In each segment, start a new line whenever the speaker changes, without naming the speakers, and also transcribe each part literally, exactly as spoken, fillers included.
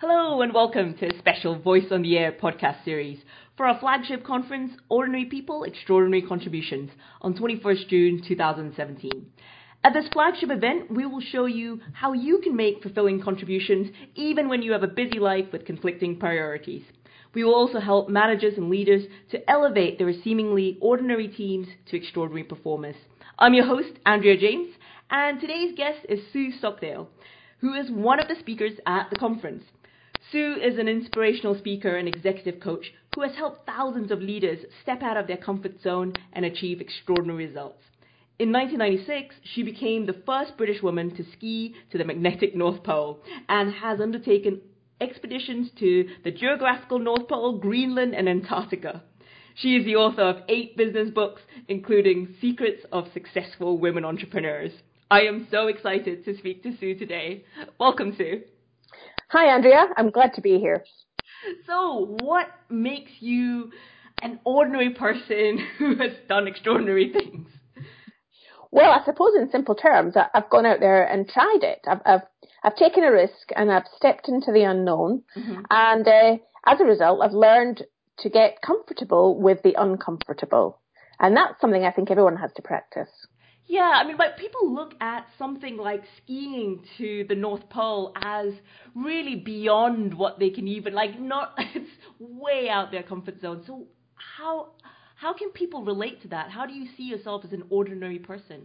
Hello and welcome to a special Voice on the Air podcast series for our flagship conference, Ordinary People, Extraordinary Contributions, on twenty-first June two thousand seventeen. At this flagship event, we will show you how you can make fulfilling contributions even when you have a busy life with conflicting priorities. We will also help managers and leaders to elevate their seemingly ordinary teams to extraordinary performers. I'm your host, Andrea James, and today's guest is Sue Stockdale, who is one of the speakers at the conference. Sue is an inspirational speaker and executive coach who has helped thousands of leaders step out of their comfort zone and achieve extraordinary results. In nineteen ninety-six, she became the first British woman to ski to the magnetic North Pole and has undertaken expeditions to the geographical North Pole, Greenland, and Antarctica. She is the author of eight business books, including Secrets of Successful Women Entrepreneurs. I am so excited to speak to Sue today. Welcome, Sue.
Hi, Andrea. I'm glad to be here.
So, what makes you an ordinary person who has done extraordinary things?
Well, I suppose in simple terms, I've gone out there and tried it. I've I've, I've taken a risk and I've stepped into the unknown. Mm-hmm. And uh, as a result, I've learned to get comfortable with the uncomfortable. And that's something I think everyone has to practice.
Yeah, I mean, but people look at something like skiing to the North Pole as really beyond what they can even, like, not, it's way out their comfort zone. So how how can people relate to that? How do you see yourself as an ordinary person?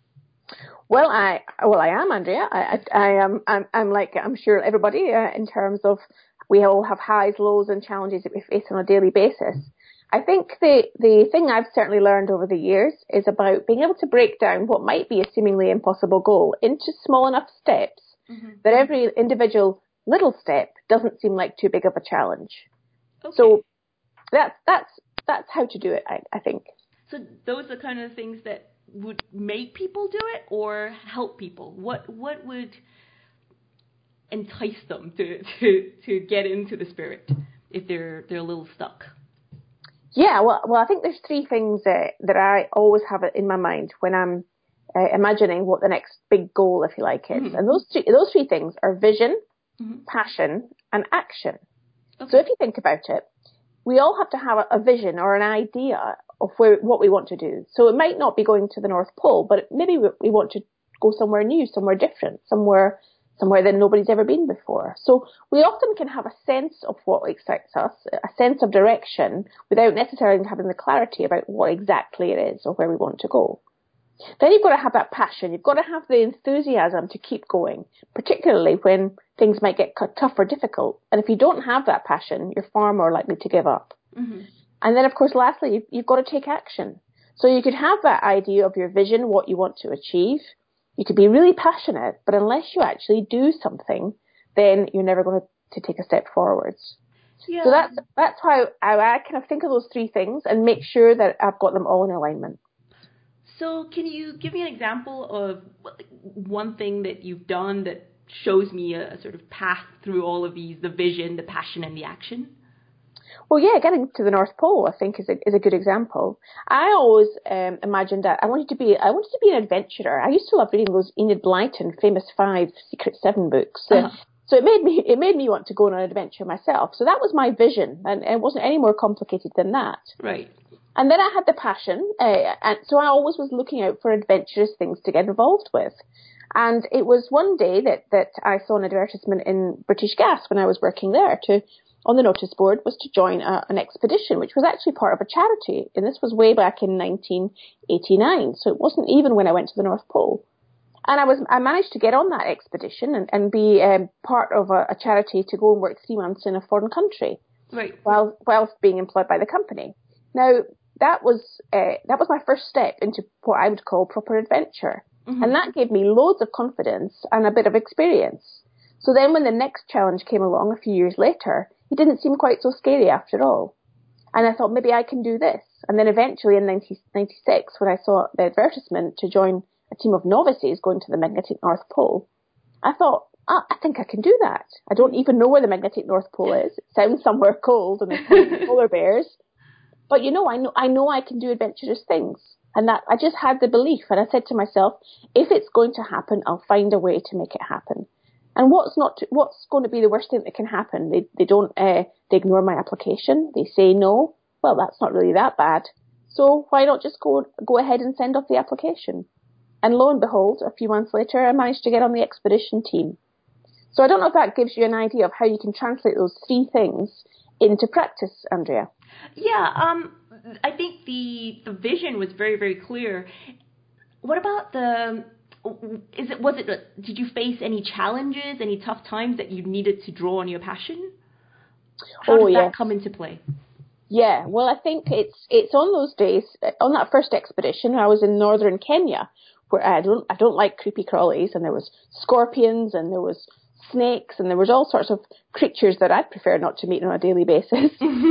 Well, I well I am, Andrea. I I, I am I'm, I'm like I'm sure everybody uh, in terms of we all have highs, lows, and challenges that we face on a daily basis. I think the, the thing I've certainly learned over the years is about being able to break down what might be a seemingly impossible goal into small enough steps mm-hmm. that every individual little step doesn't seem like too big of a challenge. Okay. So that's that's that's how to do it, I, I think.
So those are kind of things that would make people do it or help people? What what would entice them to, to, to get into the spirit if they're they're a little stuck?
Yeah, well, well, I think there's three things uh, that I always have in my mind when I'm uh, imagining what the next big goal, if you like, is. Mm-hmm. And those three, those three things are vision, mm-hmm. passion, and action. Okay. So if you think about it, we all have to have a, a vision or an idea of where, what we want to do. So it might not be going to the North Pole, but maybe we, we want to go somewhere new, somewhere different, somewhere somewhere that nobody's ever been before. So we often can have a sense of what excites us, a sense of direction, without necessarily having the clarity about what exactly it is or where we want to go. Then you've got to have that passion. You've got to have the enthusiasm to keep going, particularly when things might get tough or difficult. And if you don't have that passion, you're far more likely to give up. Mm-hmm. And then, of course, lastly, you've, you've got to take action. So you could have that idea of your vision, what you want to achieve. You could be really passionate, but unless you actually do something, then you're never going to, to take a step forwards. Yeah. So that's that's how, how I kind of think of those three things and make sure that I've got them all in alignment.
So can you give me an example of one thing that you've done that shows me a, a sort of path through all of these, the vision, the passion, and the action?
Well, yeah, getting to the North Pole, I think, is a, is a good example. I always um, imagined that I wanted to be I wanted to be an adventurer. I used to love reading those Enid Blyton Famous Five, Secret Seven books. Uh, uh-huh. So it made me it made me want to go on an adventure myself. So that was my vision, and it wasn't any more complicated than that.
Right.
And then I had the passion, uh, and so I always was looking out for adventurous things to get involved with. And it was one day that, that I saw an advertisement in British Gas when I was working there to. On the notice board was to join a, an expedition, which was actually part of a charity. And this was way back in nineteen eighty-nine. So it wasn't even when I went to the North Pole. And I was, I managed to get on that expedition and, and be um, part of a, a charity to go and work three months in a foreign country.
Right.
While, whilst being employed by the company. Now, that was, uh, that was my first step into what I would call proper adventure. Mm-hmm. And that gave me loads of confidence and a bit of experience. So then when the next challenge came along a few years later, it didn't seem quite so scary after all. And I thought, maybe I can do this. And then eventually in nineteen ninety-six, when I saw the advertisement to join a team of novices going to the magnetic North Pole, I thought, oh, I think I can do that. I don't even know where the magnetic North Pole is. It sounds somewhere cold and there's polar bears. But, you know, I know I know I can do adventurous things. And that I just had the belief. And I said to myself, if it's going to happen, I'll find a way to make it happen. And what's not, to, what's going to be the worst thing that can happen? They they don't, uh, they ignore my application. They say no. Well, that's not really that bad. So why not just go go ahead and send off the application? And lo and behold, a few months later, I managed to get on the expedition team. So I don't know if that gives you an idea of how you can translate those three things into practice, Andrea.
Yeah, um, I think the the vision was very, very clear. What about the? Is it was it? Did you face any challenges, any tough times that you needed to draw on your passion? How
oh,
does that
yes.
come into play?
Yeah, well, I think it's it's on those days, on that first expedition, I was in northern Kenya, where I don't I don't like creepy crawlies, and there was scorpions, and there was snakes, and there was all sorts of creatures that I'd prefer not to meet on a daily basis.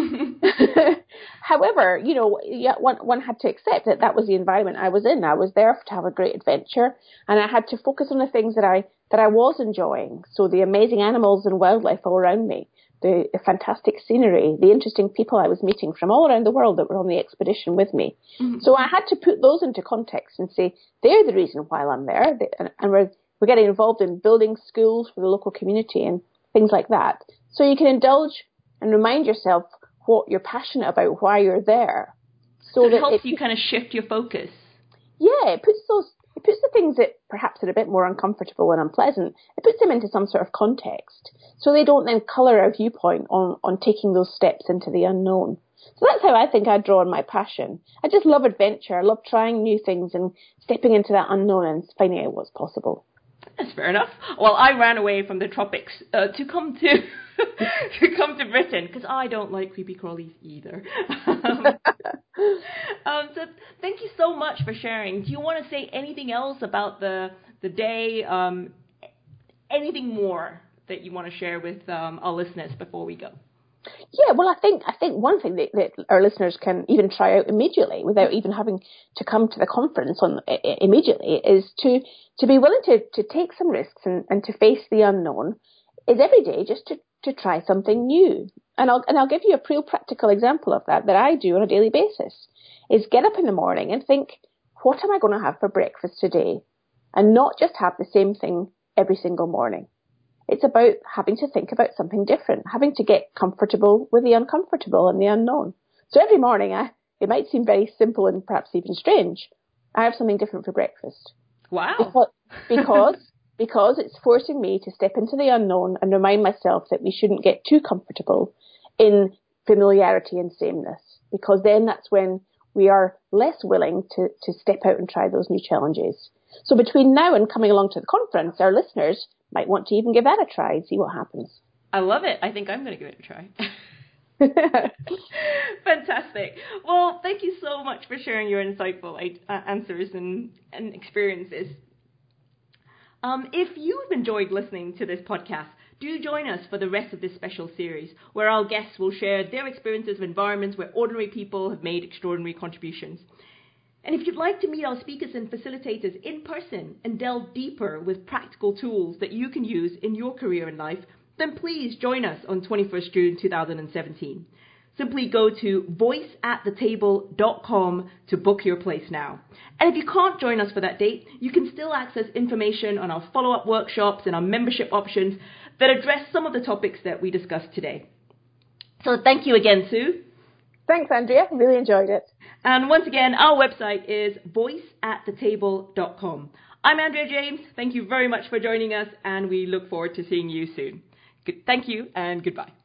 However, you know, yeah, one one had to accept that that was the environment I was in. I was there to have a great adventure, and I had to focus on the things that I that I was enjoying. So the amazing animals and wildlife all around me, the, the fantastic scenery, the interesting people I was meeting from all around the world that were on the expedition with me. Mm-hmm. So I had to put those into context and say, they're the reason why I'm there, and, and we're we're getting involved in building schools for the local community and things like that. So you can indulge and remind yourself what you're passionate about, why you're there.
So, so it helps it, you kind of shift your focus.
Yeah, it puts those, it puts the things that perhaps are a bit more uncomfortable and unpleasant, it puts them into some sort of context. So they don't then colour our viewpoint on, on taking those steps into the unknown. So that's how I think I draw on my passion. I just love adventure. I love trying new things and stepping into that unknown and finding out what's possible.
That's fair enough. Well, I ran away from the tropics uh, to come to to come to Britain because I don't like creepy crawlies either. um, um, so thank you so much for sharing. Do you want to say anything else about the the day? Um, anything more that you want to share with um, our listeners before we go?
Yeah, well, I think I think one thing that, that our listeners can even try out immediately, without even having to come to the conference on immediately, is to to be willing to, to take some risks and, and to face the unknown. Is every day just to, to try something new. And I'll and I'll give you a real practical example of that that I do on a daily basis. Is get up in the morning and think, what am I going to have for breakfast today, and not just have the same thing every single morning. It's about having to think about something different, having to get comfortable with the uncomfortable and the unknown. So every morning, I, it might seem very simple and perhaps even strange. I have something different for breakfast.
Wow.
Because, because, because it's forcing me to step into the unknown and remind myself that we shouldn't get too comfortable in familiarity and sameness. Because then that's when we are less willing to, to step out and try those new challenges. So between now and coming along to the conference, our listeners might want to even give that a try and see what happens.
I love it. I think I'm going to give it a try. Fantastic. Well, thank you so much for sharing your insightful uh, answers and, and experiences. Um, if you've enjoyed listening to this podcast, do join us for the rest of this special series, where our guests will share their experiences of environments where ordinary people have made extraordinary contributions. And if you'd like to meet our speakers and facilitators in person and delve deeper with practical tools that you can use in your career and life, then please join us on twenty-first June two thousand seventeen. Simply go to voice at the table dot com to book your place now. And if you can't join us for that date, you can still access information on our follow-up workshops and our membership options that address some of the topics that we discussed today. So thank you again, Sue.
Thanks, Andrea. Really enjoyed it.
And once again, our website is voice at the table dot com. I'm Andrea James. Thank you very much for joining us, and we look forward to seeing you soon. Good, thank you, and goodbye.